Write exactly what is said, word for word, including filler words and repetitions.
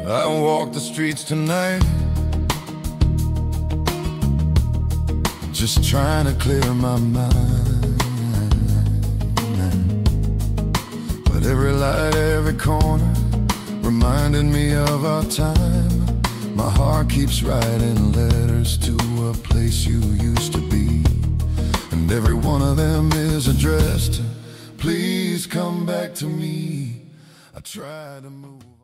I walk the streets tonight, just trying to clear my mind. But every light, every corner, reminded me of our time. My heart keeps writing letters to a place you used to be, and every one of them is addressed, please come back to me. I try to move